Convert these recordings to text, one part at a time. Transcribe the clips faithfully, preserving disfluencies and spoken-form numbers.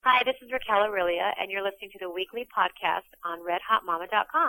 Hi, this is Raquel Aurelia, and you're listening to the weekly podcast on red hot mama dot com.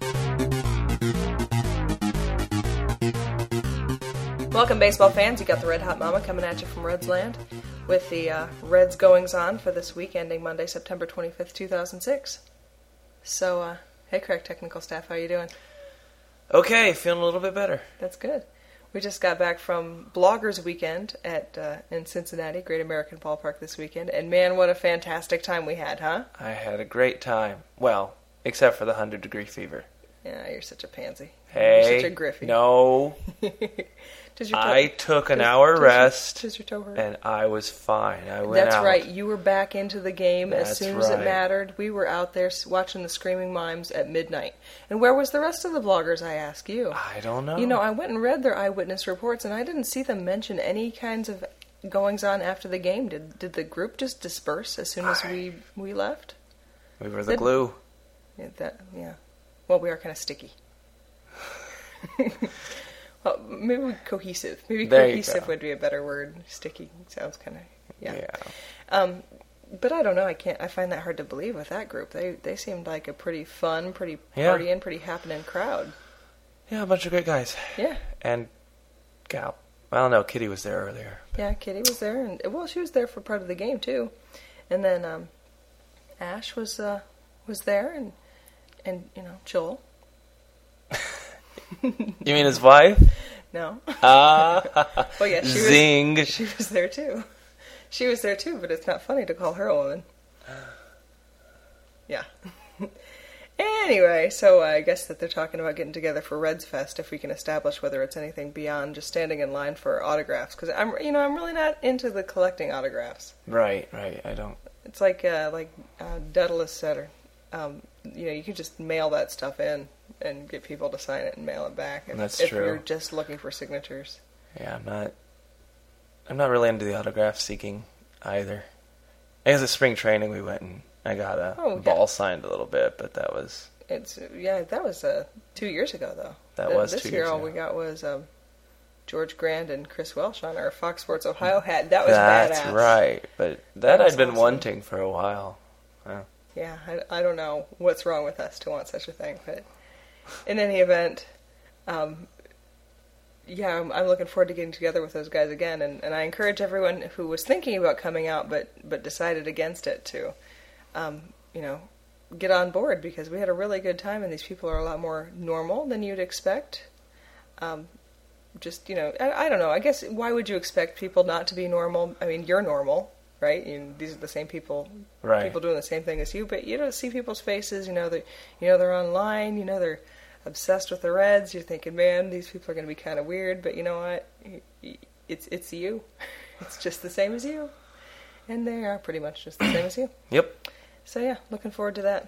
Welcome, baseball fans. You got the Red Hot Mama coming at you from Reds Land with the uh, Reds goings-on for this week ending Monday, September twenty-fifth, two thousand six. So, uh, hey, Craig, technical staff, how you doing? Okay, feeling a little bit better. That's good. We just got back from Bloggers Weekend at uh, in Cincinnati, Great American Ballpark this weekend, and man, what a fantastic time we had, huh? I had a great time. Well, except for the one hundred degree fever. Yeah, you're such a pansy. Hey, you're such a griffy. No. Does your toe, I took an does, hour does rest, your, does your toe hurt? and I was fine. I went That's out. right. You were back into the game That's as soon as right. it mattered. We were out there watching the Screaming Mimes at midnight. And where was the rest of the bloggers, I ask you? I don't know. You know, I went and read their eyewitness reports, and I didn't see them mention any kinds of goings-on after the game. Did did the group just disperse as soon as we, we left? We were the Did, glue. Yeah, that, yeah. Well, we are kind of sticky. Well, maybe cohesive. Maybe There you cohesive go. would be a better word. Sticky sounds kind of, yeah. Yeah. Um, but I don't know. I can't. I find that hard to believe with that group. They they seemed like a pretty fun, pretty Yeah. partying, pretty happening crowd. Yeah, a bunch of great guys. Yeah. And gal. Well, no, Kitty was there earlier. Yeah, Kitty was there, and well, she was there for part of the game too. And then um, Ash was uh, was there, and and you know Joel. You mean his wife? No. Ah. Well, yeah, she Zing. was. She was there too. She was there too, but it's not funny to call her a woman. Yeah. Anyway, so uh, I guess that they're talking about getting together for Reds Fest if we can establish whether it's anything beyond just standing in line for autographs. Because I'm, you know, I'm really not into the collecting autographs. Right, right. I don't. It's like uh, like uh, Daedalus said, or, um, you know, you can just mail that stuff in and get people to sign it and mail it back. If, That's if true. you're just looking for signatures. Yeah, I'm not. I'm not really into the autograph seeking either. I guess at spring training we went and I got a Oh, yeah. ball signed a little bit, but that was It's yeah, that was uh, two years ago though. That Th- was this two year. years All ago. we got was um, George Grand and Chris Welsh on our Fox Sports Ohio hat. That was that's badass. right. But that, That was I'd been awesome. wanting for a while. Yeah. Yeah, I, I don't know what's wrong with us to want such a thing, but in any event, um, yeah, I'm, I'm looking forward to getting together with those guys again, and, and I encourage everyone who was thinking about coming out but but decided against it to, um, you know, get on board because we had a really good time, and these people are a lot more normal than you'd expect. Um, just you know, I, I don't know. I guess why would you expect people not to be normal? I mean, you're normal. Right, you, these are the same people, Right. people doing the same thing as you. But you don't see people's faces. You know they, you know they're online. You know they're obsessed with the Reds. You're thinking, man, these people are going to be kind of weird. But you know what? It's it's you. It's just the same as you, and they are pretty much just the same as you. Yep. So yeah, looking forward to that.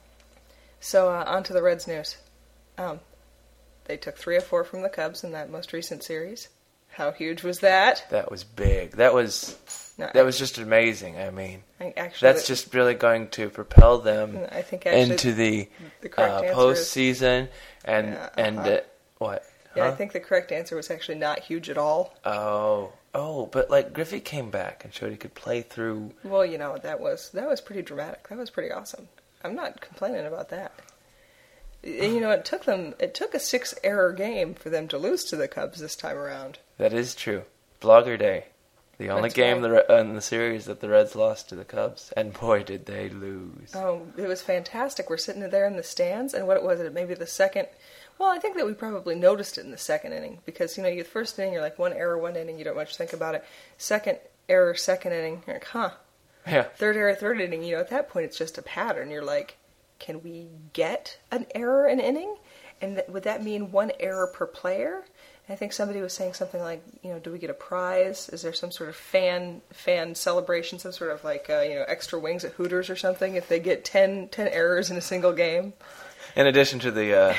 So uh, on to the Reds news. Um, they took three of four from the Cubs in that most recent series. How huge was that? That was big. That was No, that was just amazing. I mean, I, actually, that's just really going to propel them I think actually into the, the correct uh, answer is- postseason and Yeah, and uh-huh. uh, what? Yeah, I Huh? think the correct answer was actually not huge at all. Oh, oh, but like Griffey came back and showed he could play through. Well, you know, that was that was pretty dramatic. That was pretty awesome. I'm not complaining about that. And, you know, it took them it took a six error game for them to lose to the Cubs this time around. That is true. Blogger Day, the only That's game right. the, Re- in the series that the Reds lost to the Cubs, and boy did they lose. Oh, it was fantastic. We're sitting there in the stands, and what was it? Maybe the second. Well, I think that we probably noticed it in the second inning because you know, you the first inning you're like one error, one inning, you don't much think about it. Second error, second inning, you're like, huh. Yeah, Third error, third inning. You know, at that point it's just a pattern. You're like, can we get an error an inning? And th- would that mean one error per player? I think somebody was saying something like, you know, do we get a prize? Is there some sort of fan fan celebration, some sort of like, uh, you know, extra wings at Hooters or something if they get ten, ten errors in a single game? in addition to the uh,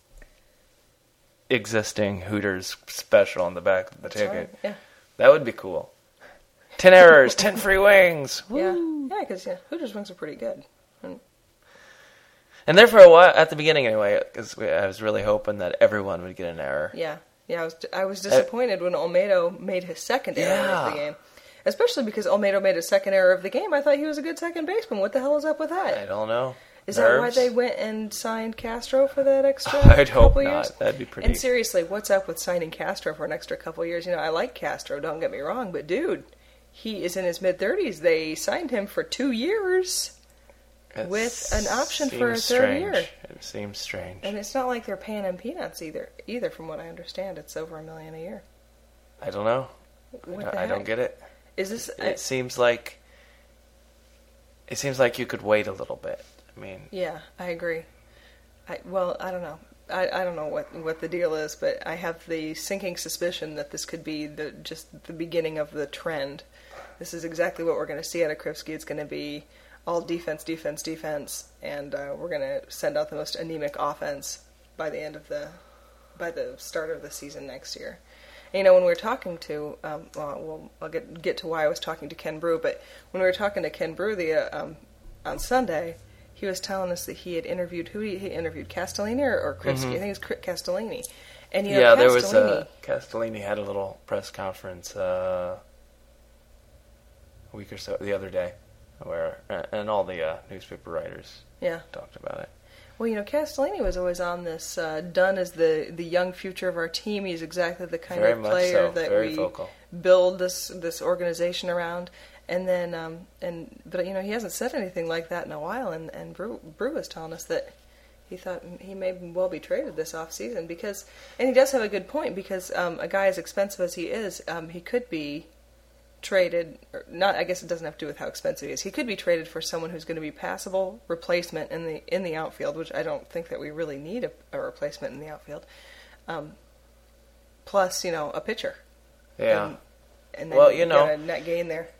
existing Hooters special on the back of the That's ticket. right, yeah. That would be cool. Ten errors, ten free wings. Yeah, Woo. yeah, because yeah, Hooters wings are pretty good. And, And there for a while, at the beginning anyway, because I was really hoping that everyone would get an error. yeah, yeah, I was I was disappointed when Olmedo made his second error of the Yeah. game. Especially because Olmedo made a second error of the game. I thought he was a good second baseman. What the hell is up with that? I don't know. Is Nerves? that why they went and signed Castro for that extra I'd hope couple not. years? That'd be pretty... And seriously, what's up with signing Castro for an extra couple years? You know, I like Castro, don't get me wrong, but dude, he is in his mid-thirties. They signed him for two years It with an option for a seems third strange. year. It seems strange. And it's not like they're paying him peanuts either, either from what I understand. It's over a million a year. I don't know. What I, don't, the I don't heck? get it. Is this... It seems like... It seems like you could wait a little bit. I mean... Yeah, I agree. I, well, I don't know. I, I don't know what, what the deal is, but I have the sinking suspicion that this could be the just the beginning of the trend. This is exactly what we're going to see out of Kripke. It's going to be all defense, defense, defense, and uh, we're going to send out the most anemic offense by the end of the by the start of the season next year. And, you know, when we were talking to, um, well, we'll, I'll get get to why I was talking to Ken Brew, but when we were talking to Ken Brew the uh, um, on Sunday, he was telling us that he had interviewed, who he, he interviewed, Castellini or, or Kripke? Mm-hmm. I think it was Kri- Castellini. And, you know, Yeah, Castellini, there was a... Castellini had a little press conference uh, a week or so, the other day, where... And all the uh, newspaper writers yeah. talked about it. Well, you know, Castellini was always on this, uh, Dunn is the, the young future of our team. He's exactly the kind Very of much player so. that Very we vocal. build this this organization around. And then, um, and but you know, he hasn't said anything like that in a while. And and Brew, Brew was telling us that he thought he may well be traded this off season because, and he does have a good point because um, a guy as expensive as he is, um, he could be traded. Or not, I guess it doesn't have to do with how expensive he is. He could be traded for someone who's going to be passable replacement in the in the outfield, which I don't think that we really need a, a replacement in the outfield. Um, plus, you know, a pitcher. Yeah. And, and then Well, you know- get a net gain there.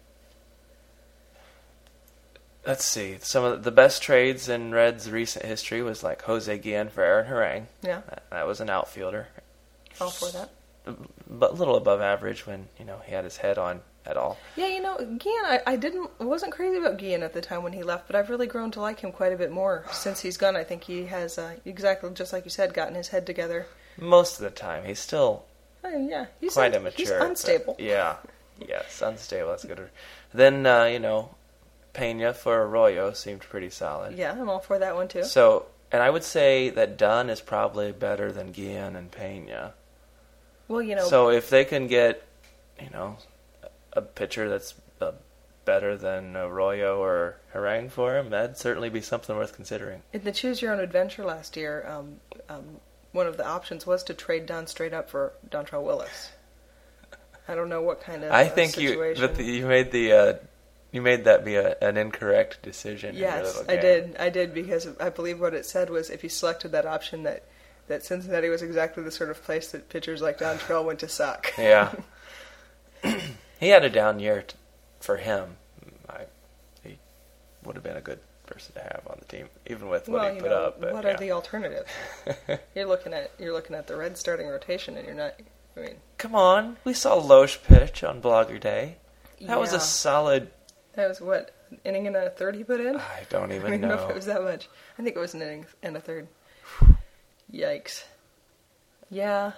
Let's see. Some of the best trades in Reds' recent history was like Jose Guillen for Aaron Harang. Yeah. That, that was an outfielder. All for that. But a little above average when, you know, he had his head on at all. Yeah, you know, Guillen, I, I didn't, I wasn't crazy about Guillen at the time when he left, but I've really grown to like him quite a bit more since he's gone. I think he has, uh, exactly just like you said, gotten his head together. Most of the time. He's still Uh, yeah, he's quite un- immature. He's but- unstable. Yeah. Yes, unstable. That's good. Then, uh, you know, Pena for Arroyo seemed pretty solid. Yeah, I'm all for that one too. So, and I would say that Dunn is probably better than Guillen and Pena. Well, you know, So if they can get, you know, a pitcher that's uh, better than Arroyo or Harang for him, that'd certainly be something worth considering. in the Choose Your Own Adventure last year, um, um, one of the options was to trade Dunn straight up for Dontrell Willis. I don't know what kind of I uh, think you, situation. but the, you made the, uh, you made that be a, an incorrect decision. in your Yes, little I game. did. I did because I believe what it said was if you selected that option, that that Cincinnati was exactly the sort of place that pitchers like Dontrell went to suck. Yeah. He had a down year t- for him. I, he would have been a good person to have on the team, even with what Well, he you put know, up. But what yeah. are the alternatives? you're looking at you're looking at the Reds starting rotation, and you're not. I mean, Come on, we saw Loesch pitch on Blogger Day. That was yeah. a solid. That was what an inning and a third he put in. I don't I even don't even know if know. it was that much. I think it was an inning and a third. Yikes. Yeah.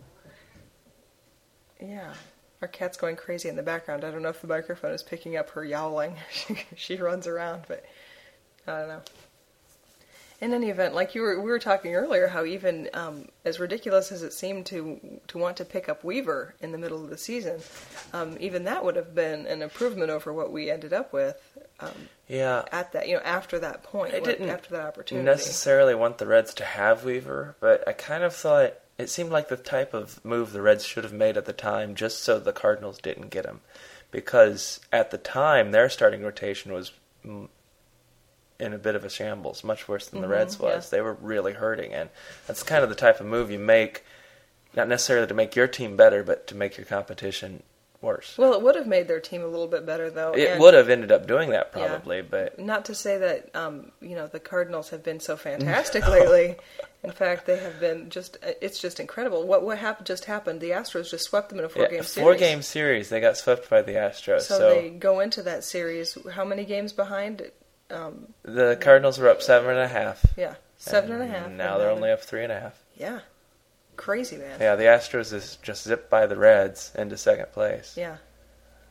Yeah. Our cat's going crazy in the background. I don't know if the microphone is picking up her yowling. she, she runs around, but I don't know. In any event, like you were, we were talking earlier, how even um, as ridiculous as it seemed to to want to pick up Weaver in the middle of the season, um, even that would have been an improvement over what we ended up with um, Yeah, at that, you know, after that point, I what- didn't after that opportunity. necessarily want the Reds to have Weaver, but I kind of thought it seemed like the type of move the Reds should have made at the time, just so the Cardinals didn't get him, because at the time their starting rotation was mm, in a bit of a shambles, much worse than the Mhm, Reds was. yeah. They were really hurting, and that's kind of the type of move you make, not necessarily to make your team better, but to make your competition worse. Well, it would have made their team a little bit better, though. It and would have ended up doing that Yeah. probably, but Not to say that, um, you know, the Cardinals have been so fantastic lately. In fact, they have been just, it's just incredible. What what happened just happened. The Astros just swept them in a four-game yeah, series. four-game series. They got swept by the Astros. So, So, they go into that series, how many games behind? Um, the Cardinals were up seven and a half. yeah, seven and a half. Now they're only up three and a half. Yeah. Crazy, man. Yeah, the Astros is just zipped by the Reds into second place. Yeah.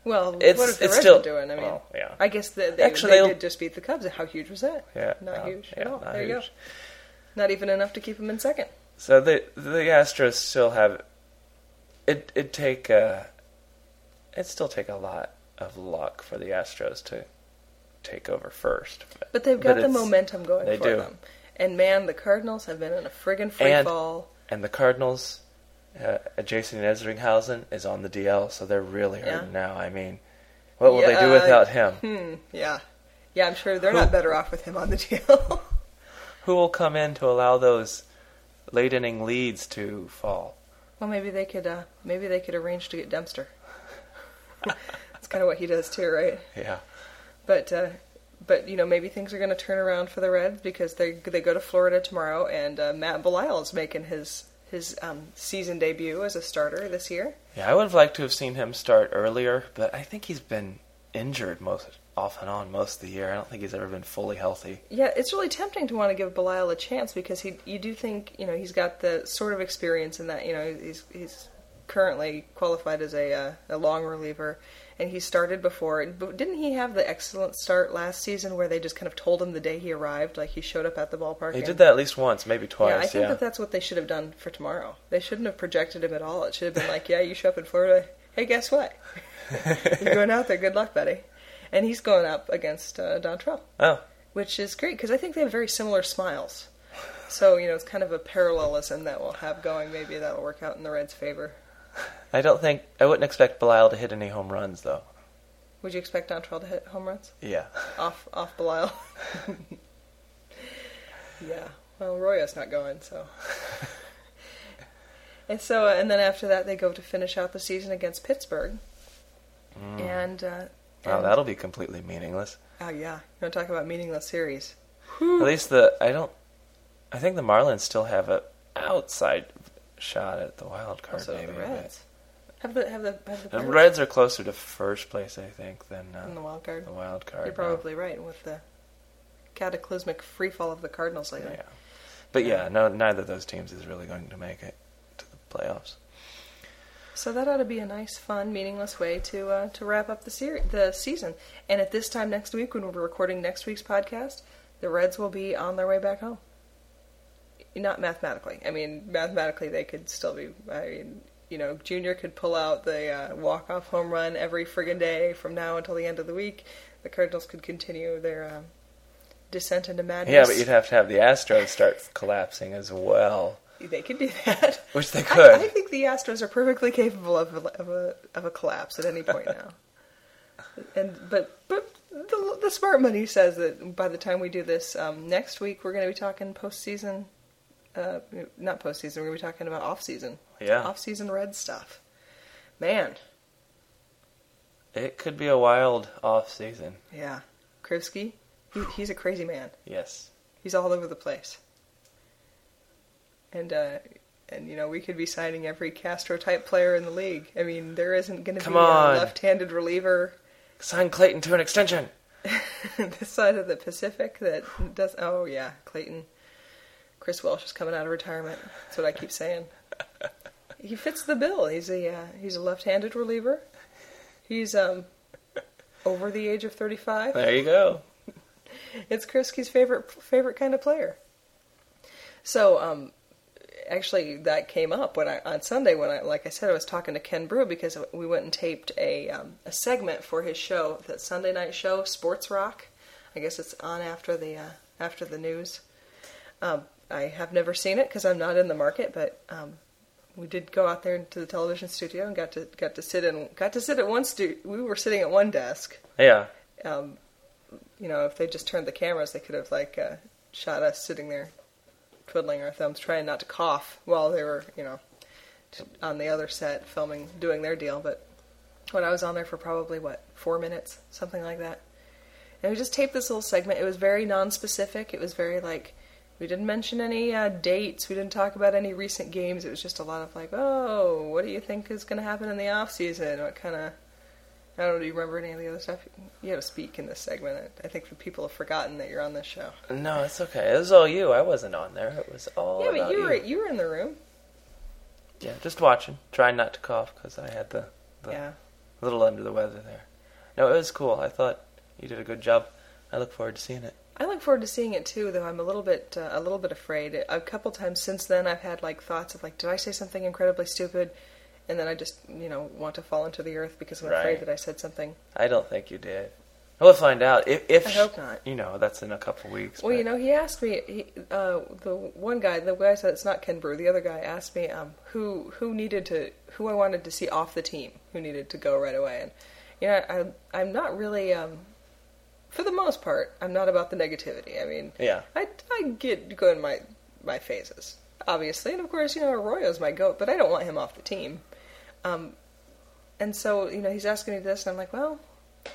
Well, It's- what if the it's Reds still- are doing? I mean, well, yeah. I guess the, they, Actually, they they'll- did just beat the Cubs. How huge was that? Yeah, Not no, huge yeah, at all. not There you huge. go. Not even enough to keep them in second. So the the Astros still have it. It take uh, it still take a lot of luck for the Astros to take over first. But they've got but the it's- momentum going they for do. them. And man, the Cardinals have been in a friggin' free And- fall. And the Cardinals, uh, Jason Esringhausen is on the D L, so they're really hurting Yeah. now. I mean, what will Yeah, they do uh, without him? Hmm. Yeah. Yeah, I'm sure they're Who- not better off with him on the deal. Who will come in to allow those late inning leads to fall? Well, maybe they could. Uh, maybe they could arrange to get Dempster. That's kind of what he does too, right? Yeah. But uh, but you know, maybe things are going to turn around for the Reds because they they go to Florida tomorrow, and uh, Matt Belisle is making his his um, season debut as a starter this year. Yeah, I would have liked to have seen him start earlier, but I think he's been injured most off and on most of the year. I don't think he's ever been fully healthy. Yeah, it's really tempting to want to give Belisle a chance because he you do think you know he's got the sort of experience in that you know he's he's currently qualified as a uh, a long reliever. And he started before. But didn't he have the excellent start last season where they just kind of told him the day he arrived, like he showed up at the ballpark? He and, did that at least once, maybe twice. Yeah, I think yeah. that that's what they should have done for tomorrow. They shouldn't have projected him at all. It should have been like, yeah, you show up in Florida. Hey, guess what? You're going out there. Good luck, buddy. And he's going up against uh, Dontrell, Oh, which is great because I think they have very similar smiles. So, you know, it's kind of a parallelism that we'll have going. Maybe that'll work out in the Reds' favor. I don't think I wouldn't expect Belisle to hit any home runs though. Would you expect Dontrell to hit home runs? Yeah. Off off Belisle. Yeah. Well, Royo's not going, so. and so, uh, and then after that, they go to finish out the season against Pittsburgh. Mm. And. Uh, Wow, and- that'll be completely meaningless. Oh yeah, you want to talk about meaningless series? At least the I don't. I think the Marlins still have a outside shot at the wild card. Also maybe the but- Reds. Have the have the have the, The Pirates Reds are closer to first place, I think, than uh, in the wild card. the wild card. You're probably right with the cataclysmic free fall of the Cardinals now. lately. Yeah. But yeah, no, neither of those teams is really going to make it to the playoffs. So that ought to be a nice, fun, meaningless way to uh, to wrap up the ser- the season. And at this time next week, when we're recording next week's podcast, the Reds will be on their way back home. Not mathematically. I mean, mathematically they could still be. I mean, you know, Junior could pull out the uh, walk-off home run every friggin' day from now until the end of the week. The Cardinals could continue their uh, descent into madness. Yeah, but you'd have to have the Astros start collapsing as well, They could do that. which they could. I, I think the Astros are perfectly capable of a, of a of a collapse at any point now. and but but the, the smart money says that by the time we do this um, next week, we're going to be talking postseason. Uh, not postseason. We're going to be talking about off season. Yeah. Off season Red stuff. Man. It could be a wild off season. Yeah. Krivsky. He, he's a crazy man. Yes. He's all over the place. And, uh, and you know, we could be signing every Castro-type player in the league. I mean, there isn't going to Come be on. a left-handed reliever Sign Clayton to an extension. this side of the Pacific that does... Oh, yeah, Clayton. Chris Welsh is coming out of retirement. That's what I keep saying. He fits the bill. He's a uh, he's a left-handed reliever. He's um over the age of thirty-five. There you go. It's Krisky's favorite favorite kind of player. So, um, actually, that came up when I on Sunday when I, like I said, I was talking to Ken Brew because we went and taped a um, a segment for his show, that Sunday night show, Sports Rock. I guess it's on after the uh, after the news. Um, I have never seen it because I'm not in the market, but um, we did go out there to the television studio and got to got to sit in got to sit at one stu- We were sitting at one desk. Yeah. Um, you know, if they just turned the cameras, they could have like uh, shot us sitting there, twiddling our thumbs, trying not to cough while they were, you know, on the other set filming, doing their deal. But when I was on there for probably what four minutes, something like that, and we just taped this little segment. It was very non-specific. It was very like. We didn't mention any uh, dates. We didn't talk about any recent games. It was just a lot of like, oh, what do you think is going to happen in the off season? What kind of, I don't know, do you remember any of the other stuff? You had to speak in this segment. I think the people have forgotten that you're on this show. No, it's okay. It was all you. I wasn't on there. It was all yeah, about but you you. were you were in the room. Yeah, just watching. Trying not to cough because I had the, the Yeah. A little under the weather there. No, it was cool. I thought you did a good job. I look forward to seeing it. I look forward to seeing it too, though I'm a little bit uh, a little bit afraid. A couple times since then, I've had like thoughts of like, did I say something incredibly stupid? And then I just, you know, want to fall into the earth because I'm Right. afraid that I said something. I don't think you did. We'll find out. If, if I hope not. You know, that's in a couple weeks. Well, but- you know, he asked me. He, uh, the one guy, the guy said it's not Ken Brew. The other guy asked me um, who who needed to, who I wanted to see off the team, who needed to go right away. And you know, I I'm not really. Um, For the most part, I'm not about the negativity. I mean, Yeah. I, I get go in my my phases, obviously, and of course, you know, Arroyo's my goat, but I don't want him off the team. Um, and so, you know, he's asking me this, and I'm like, well,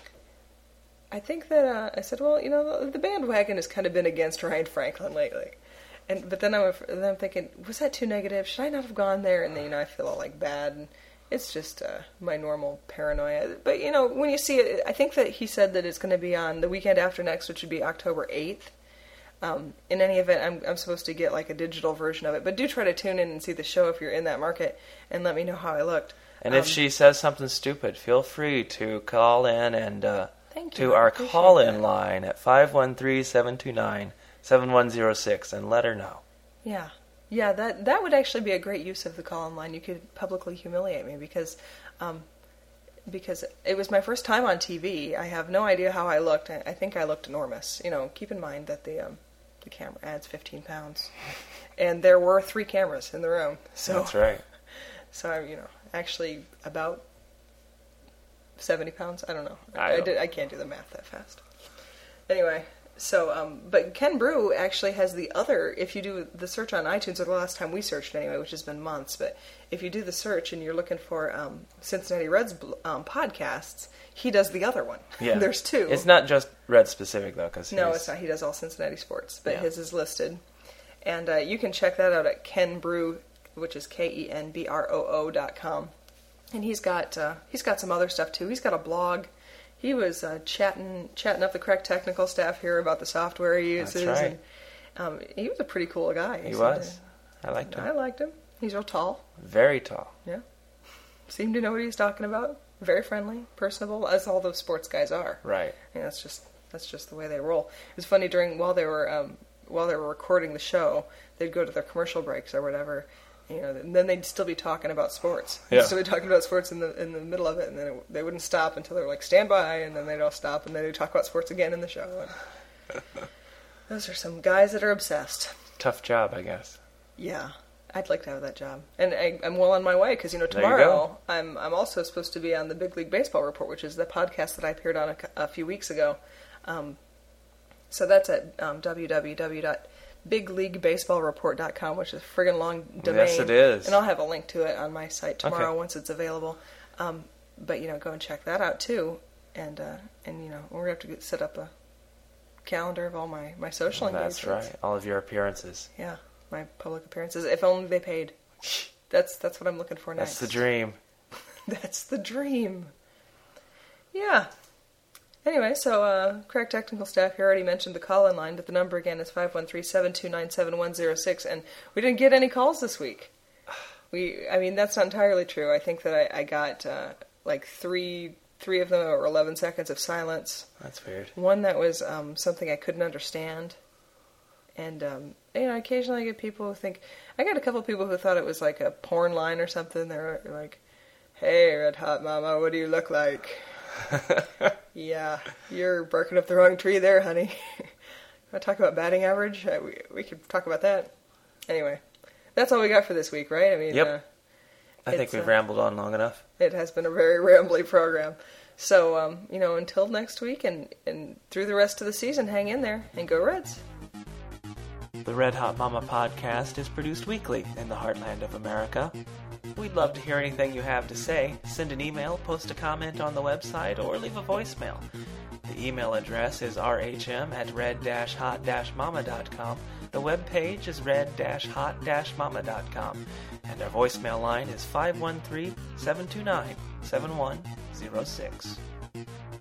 I think that uh, I said, well, you know, the, the bandwagon has kind of been against Ryan Franklin lately, and but then I'm then I'm thinking, was that too negative? Should I not have gone there? And then, you know, I feel all like bad. And, it's just uh, my normal paranoia. But, you know, when you see it, I think that he said that it's going to be on the weekend after next, which would be October eighth. Um, in any event, I'm, I'm supposed to get, like, a digital version of it. But do try to tune in and see the show if you're in that market and let me know how I looked. And um, if she says something stupid, feel free to call in and uh, Thank you, to I our appreciate call-in that. line at five one three, seven two nine, seven one zero six and let her know. Yeah. Yeah, that that would actually be a great use of the call-in line. You could publicly humiliate me because... Um, because it was my first time on T V. I have no idea how I looked. I, I think I looked enormous. You know, keep in mind that the um, the camera adds fifteen pounds, and there were three cameras in the room. So That's right. So I'm, you know, actually about seventy pounds. I don't know. I I, don't- did, I can't do the math that fast. Anyway. So, um, but Ken Brew actually has the other, if you do the search on iTunes, or the last time we searched anyway, which has been months, but if you do the search and you're looking for um, Cincinnati Reds um, podcasts, he does the other one. Yeah. There's two. It's not just Red specific, though, because No, it's not. He does all Cincinnati sports, but Yeah. his is listed. And uh, you can check that out at Ken Brew, which is K E N B R O O dot com. And he's got, uh, he's got some other stuff, too. He's got a blog. He was uh, chatting chatting up the correct technical staff here about the software he uses. That's right. And, um, he was a pretty cool guy. He seemed was. to- I liked him. I liked him. He's real tall. Very tall. Yeah. Seemed to know what he was talking about. Very friendly, personable, as all those sports guys are. Right. And that's just that's just the way they roll. It was funny during while they were um, while they were recording the show, they'd go to their commercial breaks or whatever. You know, and then they'd still be talking about sports. They'd Yeah. still be talking about sports in the in the middle of it, and then it, they wouldn't stop until they were like, stand by, and then they'd all stop, and then they'd talk about sports again in the show. And those are some guys that are obsessed. Tough job, I guess. Yeah, I'd like to have that job, and I, I'm well on my way because you know There you tomorrow I'm I'm also supposed to be on the Big League Baseball Report, which is the podcast that I appeared on a, cou- a few weeks ago. Um, so that's at um, w w w dot big league baseball report dot com, which is a friggin' long domain. Yes, it is. And I'll have a link to it on my site tomorrow Okay. once it's available. Um, but you know, go and check that out too, and uh, and you know, we're gonna have to get, set up a calendar of all my my social That's engagements. right. All of your appearances. Yeah, my public appearances. If only they paid. That's that's what I'm looking for next. That's the dream. That's the dream. Yeah. Anyway, so uh, correct technical staff here already mentioned the call-in line, but the number again is five one three, seven two nine, seven one zero six, and we didn't get any calls this week. We, I mean, that's not entirely true. I think that I, I got uh, like three three of them or eleven seconds of silence. That's weird. One that was um, something I couldn't understand. And, um, you know, occasionally I get people who think... I got a couple people who thought it was like a porn line or something. They were like, hey, Red Hot Mama, what do you look like? Yeah, you're barking up the wrong tree there, honey. Want to talk about batting average? Uh, we, we could talk about that. Anyway, that's all we got for this week, right? I mean, Yep. uh, I think It's, we've uh, rambled on long enough. it has been a very rambly program. So, um, you know, until next week and, and through the rest of the season, hang in there and go Reds. The Red Hot Mama podcast is produced weekly in the heartland of America. We'd love to hear anything you have to say. Send an email, post a comment on the website, or leave a voicemail. The email address is r h m at red dash hot dash mama dot com. The webpage is red dash hot dash mama dot com. And our voicemail line is five one three, seven two nine, seven one zero six.